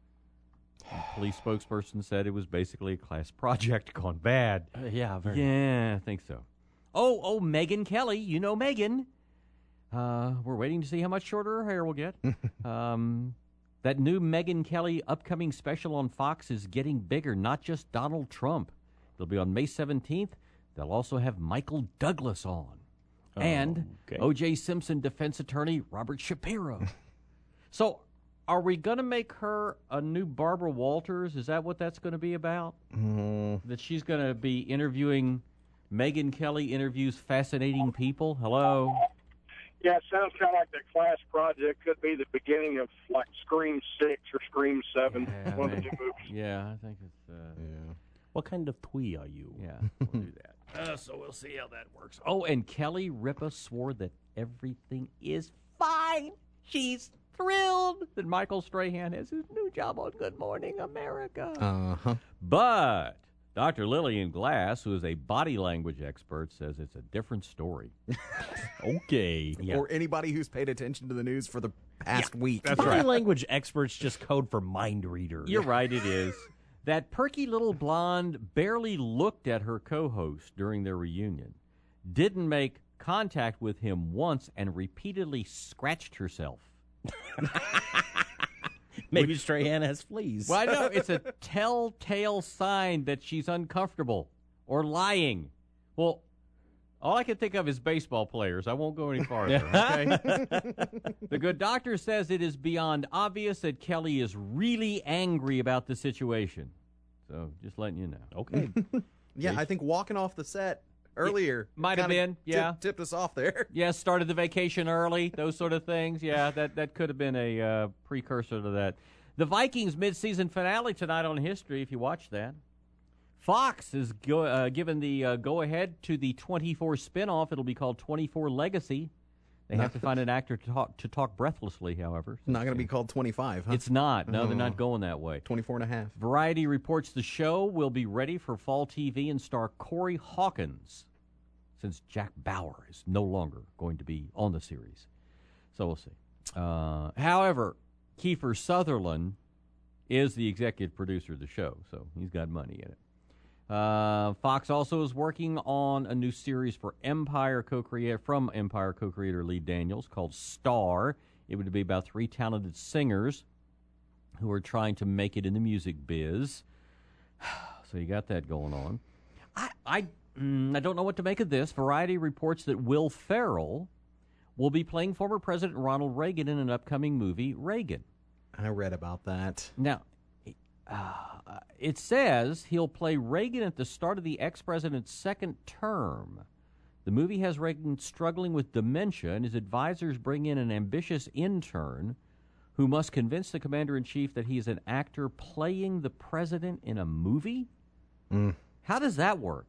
A police spokesperson said it was basically a class project gone bad. Uh, yeah, very Yeah, I think so. Oh, oh, Megyn Kelly. You know Megyn. Uh, we're waiting to see how much shorter her hair will get. um, that new Megyn Kelly upcoming special on Fox is getting bigger, not just Donald Trump. It'll be on May seventeenth. They'll also have Michael Douglas on. Oh, and okay. O J. Simpson defense attorney Robert Shapiro. So are we going to make her a new Barbara Walters? Is that what that's going to be about? Mm. That she's going to be interviewing Megyn Kelly interviews fascinating people? Hello? Yeah, it sounds kind of like the class project could be the beginning of like Scream Six or Scream Seven, Yeah, one of the man. two movies. Yeah, I think it's... Uh, yeah. What kind of twee are you? Yeah, we'll do that. Uh, so we'll see how that works. Oh, and Kelly Ripa swore that everything is fine. She's thrilled that Michael Strahan has his new job on Good Morning America. Uh-huh. But Doctor Lillian Glass, who is a body language expert, says it's a different story. Okay. Yeah. Or anybody who's paid attention to the news for the past week. That's Body right. language experts just code for mind reader. You're right, it is. That perky little blonde barely looked at her co-host during their reunion, didn't make contact with him once, and repeatedly scratched herself. Maybe Strahan has fleas. Well, I know. It's a telltale sign that she's uncomfortable or lying. Well, all I can think of is baseball players. I won't go any farther, okay? The good doctor says it is beyond obvious that Kelly is really angry about the situation. So just letting you know. Okay. Yeah, I think walking off the set earlier might have kinda been, yeah. tip- tipped us off there. Yeah, started the vacation early, those sort of things. Yeah, that, that could have been a uh, precursor to that. The Vikings mid-season finale tonight on History, if you watch that. Fox has go, uh, given the uh, go-ahead to the twenty-four spinoff. It'll be called twenty-four Legacy. They have to find an actor to talk, to talk breathlessly, however. Not going to be called twenty-five, huh? It's not. No, they're Oh. not going that way. twenty-four and a half. Variety reports the show will be ready for fall T V and star Corey Hawkins, since Jack Bauer is no longer going to be on the series. So we'll see. Uh, however, Kiefer Sutherland is the executive producer of the show, so he's got money in it. Uh, Fox also is working on a new series for Empire co-creator from Empire co-creator Lee Daniels called Star. It would be about three talented singers who are trying to make it in the music biz. So you got that going on. I I, mm, I don't know what to make of this. Variety reports that Will Ferrell will be playing former President Ronald Reagan in an upcoming movie, Reagan. I read about that. Now, uh, it says he'll play Reagan at the start of the ex-president's second term. The movie has Reagan struggling with dementia, and his advisors bring in an ambitious intern who must convince the commander-in-chief that he is an actor playing the president in a movie? Mm. How does that work?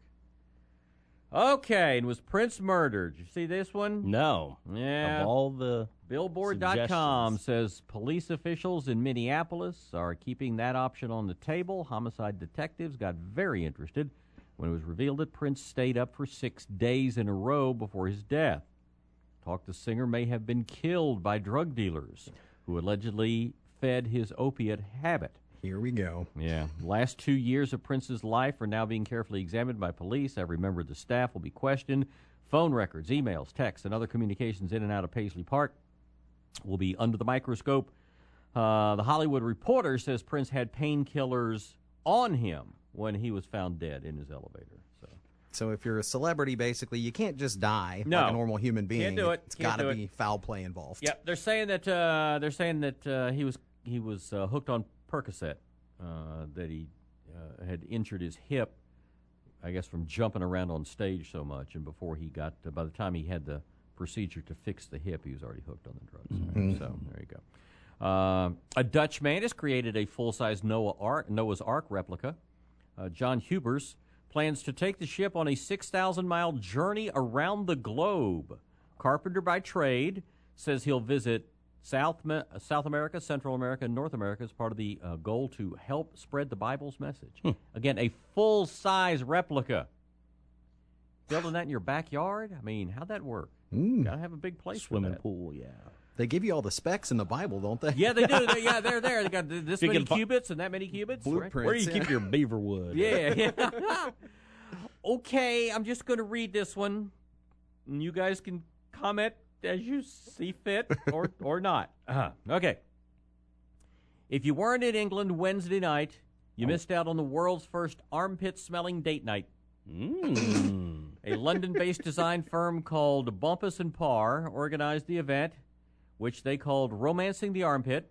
Okay, and was Prince murdered? Did you see this one? No. Yeah. Of all the Billboard dot com says police officials in Minneapolis are keeping that option on the table. Homicide detectives got very interested when it was revealed that Prince stayed up for six days in a row before his death. Talk the singer may have been killed by drug dealers who allegedly fed his opiate habit. Here we go. Yeah. Last two years of Prince's life are now being carefully examined by police. Every member of the staff will be questioned. Phone records, emails, texts, and other communications in and out of Paisley Park will be under the microscope. Uh, the Hollywood Reporter says Prince had painkillers on him when he was found dead in his elevator. So, so if you're a celebrity, basically, you can't just die no, like a normal human being. Can't do it. It's got to be foul play involved. Yep, they're saying that uh, they're saying that uh, he was he was uh, hooked on Percocet, uh, that he uh, had injured his hip, I guess, from jumping around on stage so much, and before he got uh, by the time he had the procedure to fix the hip, he was already hooked on the drugs. Mm-hmm. So there you go. Uh, a Dutch man has created a full-size Noah Ark, Noah's Ark replica. Uh, John Hubers plans to take the ship on a six thousand mile journey around the globe. Carpenter by trade, says he'll visit South, Me- South America, Central America, and North America as part of the uh, goal to help spread the Bible's message. Hmm. Again, a full-size replica. Building that in your backyard? I mean, how'd that work? Mm. Got to have a big place Swimming for that. pool, yeah. They give you all the specs in the Bible, don't they? Yeah, they do. They, yeah, they're there. They got this You many can fi- cubits and that many cubits. Blueprints. Where do you yeah. keep your beaver wood? Yeah, yeah. Okay, I'm just going to read this one. And you guys can comment as you see fit or, or not. Uh-huh. Okay. If you weren't in England Wednesday night, you oh. missed out on the world's first armpit-smelling date night. Mm. A London-based design firm called Bumpus and Parr organized the event, which they called Romancing the Armpit.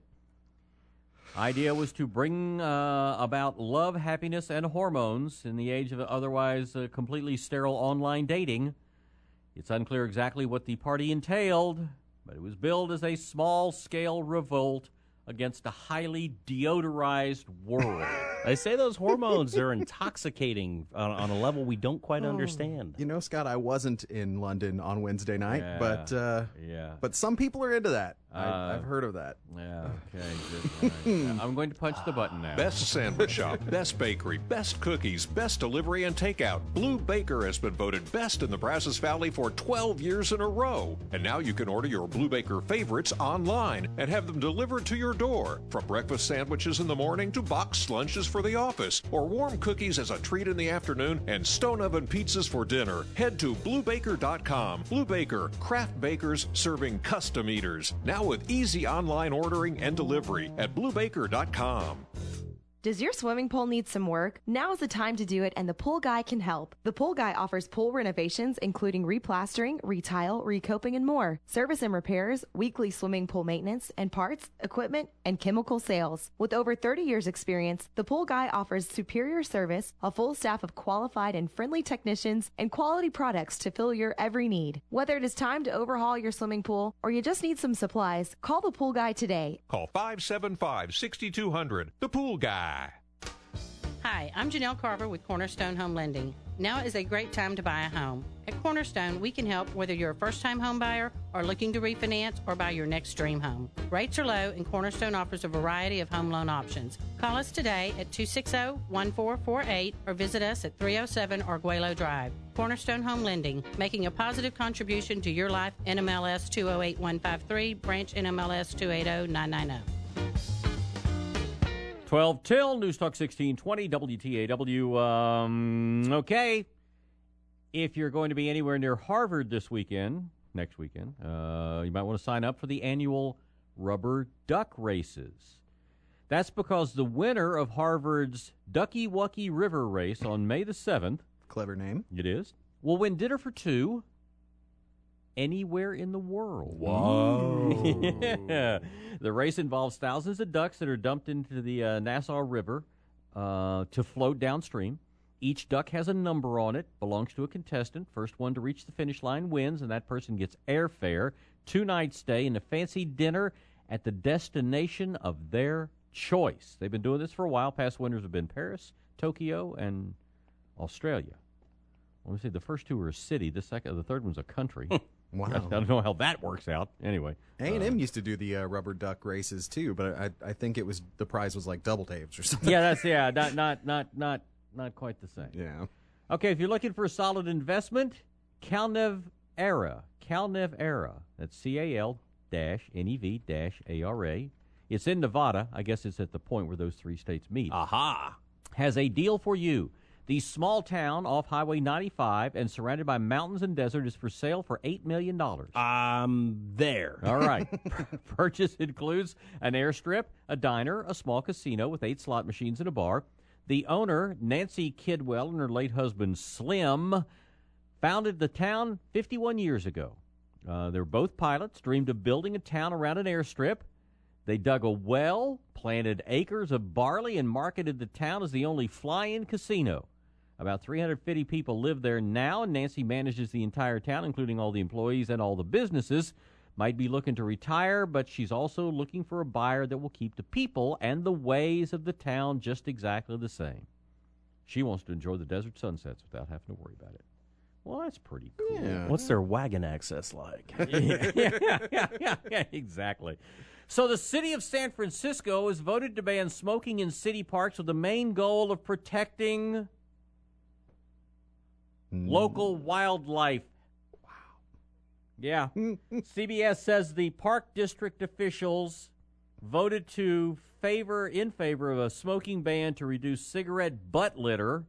Idea was to bring uh, about love, happiness, and hormones in the age of otherwise uh, completely sterile online dating. It's unclear exactly what the party entailed, but it was billed as a small-scale revolt against a highly deodorized world. They say those hormones are intoxicating on, on a level we don't quite Oh. understand. You know, Scott, I wasn't in London on Wednesday night, Yeah, but uh, yeah. but some people are into that. Uh, I, I've heard of that. Yeah, okay. Good. All right. I'm going to punch the button now. Best sandwich shop, best bakery, best cookies, best delivery and takeout. Blue Baker has been voted best in the Brazos Valley for twelve years in a row. And now you can order your Blue Baker favorites online and have them delivered to your door. From breakfast sandwiches in the morning to boxed lunches for the office, or warm cookies as a treat in the afternoon, and stone oven pizzas for dinner. Head to blue baker dot com. Blue Baker, craft bakers serving custom eaters. Now with easy online ordering and delivery at blue baker dot com. Does your swimming pool need some work? Now is the time to do it, and the Pool Guy can help. The Pool Guy offers pool renovations, including replastering, retile, recoping, and more. Service and repairs, weekly swimming pool maintenance, and parts, equipment, and chemical sales. With over thirty years experience, the Pool Guy offers superior service, a full staff of qualified and friendly technicians, and quality products to fill your every need. Whether it is time to overhaul your swimming pool or you just need some supplies, call the Pool Guy today. Call five seven five, six two zero zero. The Pool Guy. Hi, I'm Janelle Carver with Cornerstone Home Lending. Now is a great time to buy a home. At Cornerstone, we can help whether you're a first-time home buyer or looking to refinance or buy your next dream home. Rates are low, and Cornerstone offers a variety of home loan options. Call us today at two six zero, one four four eight or visit us at three oh seven Arguello Drive. Cornerstone Home Lending, making a positive contribution to your life. N M L S two oh eight one five three, branch N M L S two eight zero nine nine zero. twelve till, News Talk sixteen twenty, W T A W. Um, okay. If you're going to be anywhere near Harvard this weekend, next weekend, uh, you might want to sign up for the annual rubber duck races. That's because the winner of Harvard's Ducky Wucky River Race on May the seventh. Clever name. It is. Will win dinner for two anywhere in the world. Whoa. Yeah. The race involves thousands of ducks that are dumped into the uh, Nassau River uh, to float downstream. Each duck has a number on it, belongs to a contestant. First one to reach the finish line wins, and that person gets airfare, two-night stay, and a fancy dinner at the destination of their choice. They've been doing this for a while. Past winners have been Paris, Tokyo, and Australia. Let me see. The first two are a city. The second, the third one's a country. Wow. I, I don't know how that works out. Anyway, A and M uh, used to do the uh, rubber duck races too, but I I think it was the prize was like double tapes or something. yeah, that's yeah, not not not not not quite the same. Yeah. Okay, if you're looking for a solid investment, Calnev Era, Calnev Era. That's C A L dash N E V dash A R A. It's in Nevada. I guess it's at the point where those three states meet. Aha! Has a deal for you. The small town off Highway ninety-five and surrounded by mountains and desert is for sale for eight million dollars. I'm there. All right. Purchase includes an airstrip, a diner, a small casino with eight slot machines and a bar. The owner, Nancy Kidwell, and her late husband, Slim, founded the town fifty-one years ago. Uh, they're both pilots, dreamed of building a town around an airstrip. They dug a well, planted acres of barley, and marketed the town as the only fly-in casino. About three hundred fifty people live there now, and Nancy manages the entire town, including all the employees and all the businesses. Might be looking to retire, but she's also looking for a buyer that will keep the people and the ways of the town just exactly the same. She wants to enjoy the desert sunsets without having to worry about it. Well, that's pretty cool. Yeah. What's their wagon access like? yeah, yeah, yeah, yeah, yeah, exactly. So the city of San Francisco has voted to ban smoking in city parks with the main goal of protecting mm. local wildlife. Wow. Yeah. C B S says the park district officials voted to favor, in favor of a smoking ban to reduce cigarette butt litter.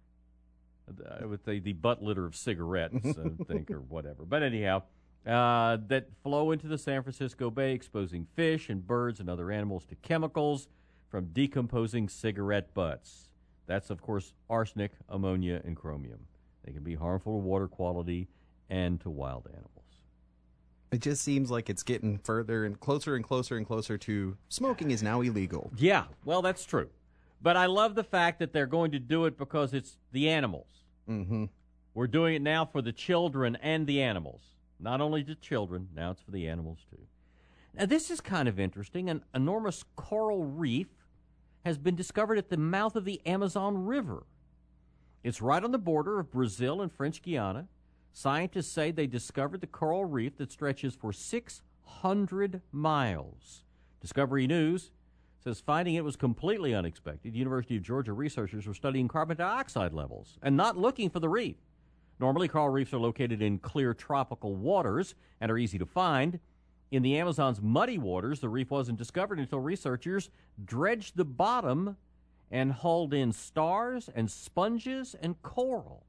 I would say the butt litter of cigarettes, I think, or whatever. But anyhow, uh, that flow into the San Francisco Bay, exposing fish and birds and other animals to chemicals from decomposing cigarette butts. That's, of course, arsenic, ammonia, and chromium. They can be harmful to water quality and to wild animals. It just seems like it's getting further and closer and closer and closer to smoking is now illegal. Yeah, well, that's true. But I love the fact that they're going to do it because it's the animals. Mm-hmm. We're doing it now for the children and the animals. Not only the children, now it's for the animals too. Now this is kind of interesting. An enormous coral reef has been discovered at the mouth of the Amazon River. It's right on the border of Brazil and French Guiana. Scientists say they discovered the coral reef that stretches for six hundred miles. Discovery News says finding it was completely unexpected. University of Georgia researchers were studying carbon dioxide levels and not looking for the reef. Normally, coral reefs are located in clear tropical waters and are easy to find. In the Amazon's muddy waters, the reef wasn't discovered until researchers dredged the bottom and hauled in stars and sponges and coral.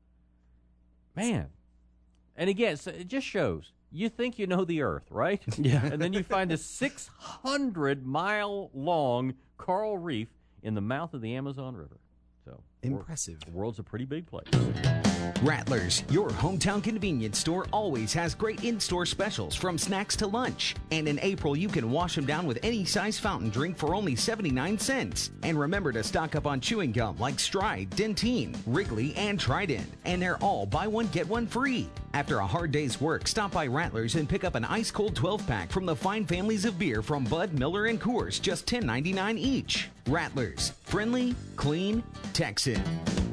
Man. And again, so it just shows. You think you know the Earth, right? Yeah. And then you find a six hundred mile long coral reef in the mouth of the Amazon River. So impressive. The world's a pretty big place. Rattlers, your hometown convenience store, always has great in-store specials from snacks to lunch. And in April, you can wash them down with any size fountain drink for only seventy-nine cents. And remember to stock up on chewing gum like Stride, Dentyne, Wrigley, and Trident. And they're all buy one, get one free. After a hard day's work, stop by Rattlers and pick up an ice-cold twelve-pack from the fine families of beer from Bud, Miller, and Coors, just ten ninety-nine each. Rattlers, friendly, clean, Texan.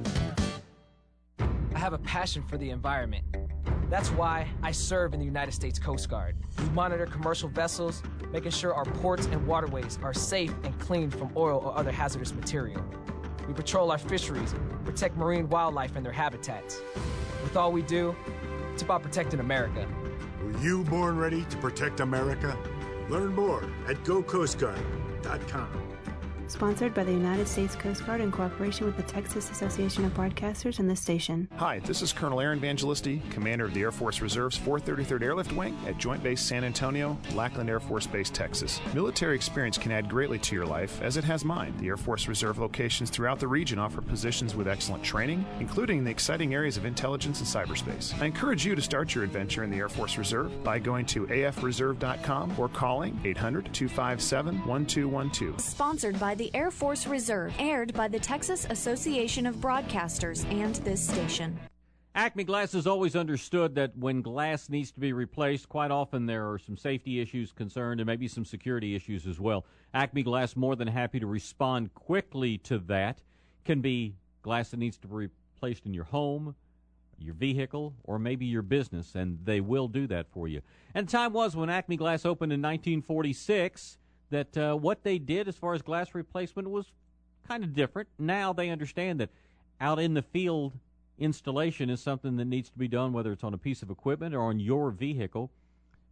I have a passion for the environment. That's why I serve in the United States Coast Guard. We monitor commercial vessels, making sure our ports and waterways are safe and clean from oil or other hazardous material. We patrol our fisheries, protect marine wildlife and their habitats. With all we do, it's about protecting America. Were you born ready to protect America? Learn more at go coast guard dot com. Sponsored by the United States Coast Guard in cooperation with the Texas Association of Broadcasters and this station. Hi, this is Colonel Aaron Evangelisti, commander of the Air Force Reserve's four thirty-third Airlift Wing at Joint Base San Antonio, Lackland Air Force Base, Texas. Military experience can add greatly to your life, as it has mine. The Air Force Reserve locations throughout the region offer positions with excellent training, including the exciting areas of intelligence and cyberspace. I encourage you to start your adventure in the Air Force Reserve by going to A F reserve dot com or calling eight hundred, two five seven, one two one two. Sponsored by the Air Force Reserve, aired by the Texas Association of Broadcasters and this station. Acme Glass has always understood that when glass needs to be replaced, quite often there are some safety issues concerned and maybe some security issues as well. Acme Glass more than happy to respond quickly to that. Can be glass that needs to be replaced in your home, your vehicle, or maybe your business, and they will do that for you. And the time was when Acme Glass opened in nineteen forty-six that uh, what they did as far as glass replacement was kind of different. Now they understand that out in the field installation is something that needs to be done, whether it's on a piece of equipment or on your vehicle.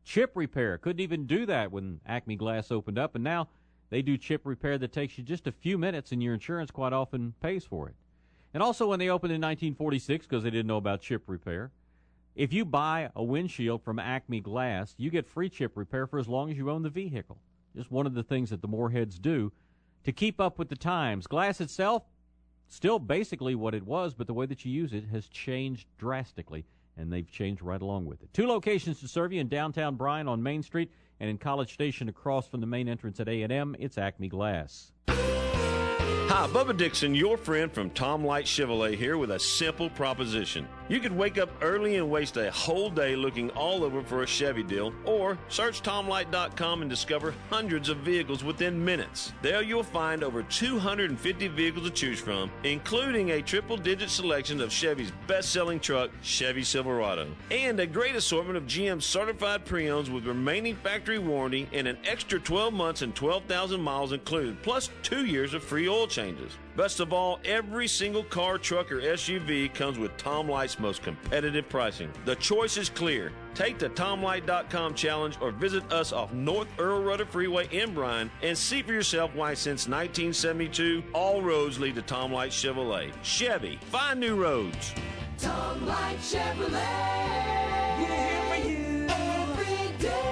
Chip repair. Couldn't even do that when Acme Glass opened up, and now they do chip repair that takes you just a few minutes, and your insurance quite often pays for it. And also when they opened in nineteen forty-six, because they didn't know about chip repair, if you buy a windshield from Acme Glass, you get free chip repair for as long as you own the vehicle. Just one of the things that the Moorheads do to keep up with the times. Glass itself, still basically what it was, but the way that you use it has changed drastically, and they've changed right along with it. Two locations to serve you in downtown Bryan on Main Street and in College Station across from the main entrance at A and M. It's Acme Glass. Hi, Bubba Dixon, your friend from Tom Light Chevrolet here with a simple proposition. You could wake up early and waste a whole day looking all over for a Chevy deal, or search tom light dot com and discover hundreds of vehicles within minutes. There you'll find over two hundred fifty vehicles to choose from, including a triple-digit selection of Chevy's best-selling truck, Chevy Silverado, and a great assortment of G M certified pre-owns with remaining factory warranty and an extra twelve months and twelve thousand miles included, plus two years of free oil changes. Best of all, every single car, truck, or S U V comes with Tom Light's most competitive pricing. The choice is clear. Take the tom light dot com challenge or visit us off North Earl Rudder Freeway in Bryan and see for yourself why since nineteen seventy-two, all roads lead to Tom Light Chevrolet. Chevy, find new roads. Tom Light Chevrolet, we're here for you every day.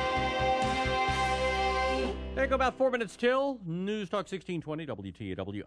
There you go, about four minutes till. News Talk sixteen twenty W T A W.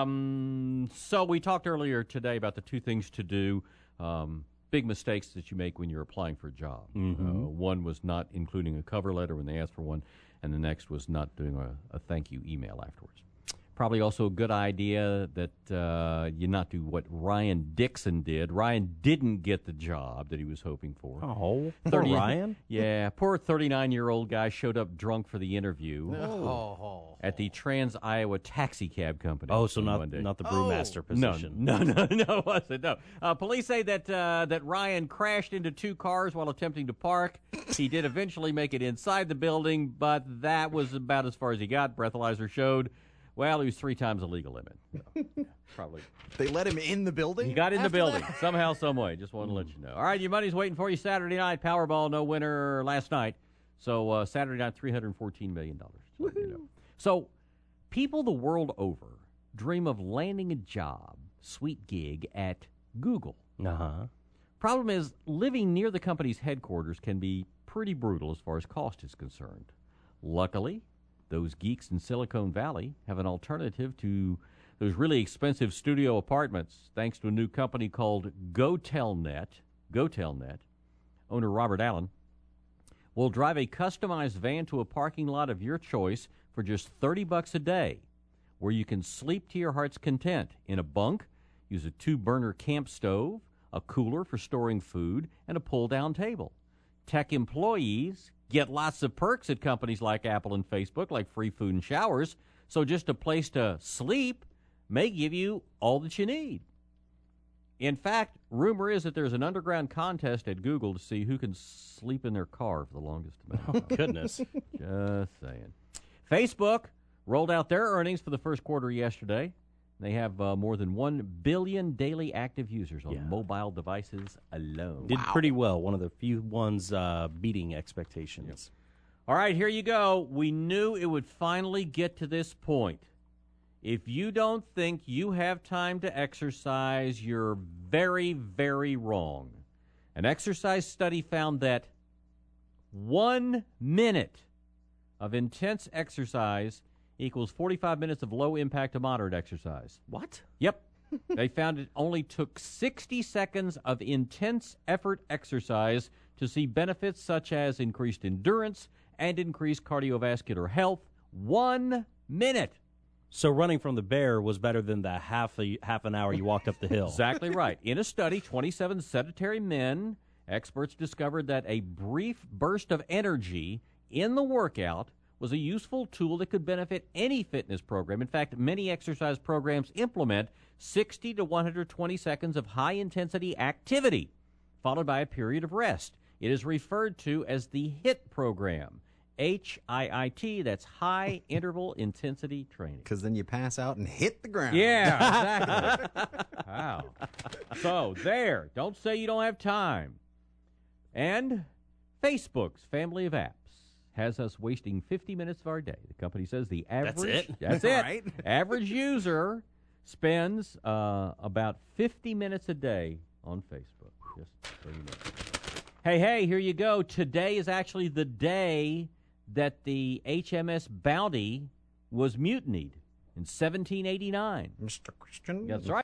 Um, so we talked earlier today about the two things to do, um, big mistakes that you make when you're applying for a job. Mm-hmm. Uh, one was not including a cover letter when they asked for one, and the next was not doing a, a thank you email afterwards. Probably also a good idea that uh, you not do what Ryan Dixon did. Ryan didn't get the job that he was hoping for. Oh, poor Ryan? Yeah, poor thirty-nine-year-old guy showed up drunk for the interview Oh. at the Trans-Iowa Taxi Cab Company. Oh, so on not Monday. not the brewmaster No, position. no, no, no, it wasn't. No. Uh, police say that uh, that Ryan crashed into two cars while attempting to park. He did eventually make it inside the building, but that was about as far as he got. Breathalyzer showed. Well, he was three times the legal limit. So, yeah, probably. They let him in the building? He got in the after building that? somehow, some way. Just wanted to let you know. All right, your money's waiting for you Saturday night. Powerball, no winner last night. So uh, Saturday night, three hundred fourteen million dollars. So, you know. So people the world over dream of landing a job, sweet gig, at Google. Uh-huh. Problem is, living near the company's headquarters can be pretty brutal as far as cost is concerned. Luckily, those geeks in Silicon Valley have an alternative to those really expensive studio apartments thanks to a new company called GoTelNet. GoTelNet. Owner Robert Allen will drive a customized van to a parking lot of your choice for just thirty bucks a day, where you can sleep to your heart's content in a bunk, use a two-burner camp stove, a cooler for storing food, and a pull-down table. Tech employees get lots of perks at companies like Apple and Facebook, like free food and showers, so just a place to sleep may give you all that you need. In fact, rumor is that there's an underground contest at Google to see who can sleep in their car for the longest amount of time. Oh, goodness. Just saying. Facebook rolled out their earnings for the first quarter yesterday. They have uh, more than one billion daily active users on Yeah. mobile devices alone. Did pretty well. One of the few ones uh, beating expectations. All right, here you go. We knew it would finally get to this point. If you don't think you have time to exercise, you're very, very wrong. An exercise study found that one minute of intense exercise equals forty-five minutes of low-impact to moderate exercise. What? Yep. They found it only took sixty seconds of intense effort exercise to see benefits such as increased endurance and increased cardiovascular health. One minute. So running from the bear was better than the half a, half an hour you walked up the hill. Exactly right. In a study, twenty-seven sedentary men, experts discovered that a brief burst of energy in the workout was a useful tool that could benefit any fitness program. In fact, many exercise programs implement sixty to one hundred twenty seconds of high-intensity activity, followed by a period of rest. It is referred to as the HIIT program. H I I T, that's high interval intensity training. Because then you pass out and hit the ground. Yeah, exactly. Wow. So, there. Don't say you don't have time. And Facebook's family of apps has us wasting fifty minutes of our day. The company says the average... That's it? That's it. Right. Average user spends uh, about fifty minutes a day on Facebook. Just so you know. Hey, hey, here you go. Today is actually the day that the H M S Bounty was mutinied in seventeen eighty-nine. Mister Christian? That's right.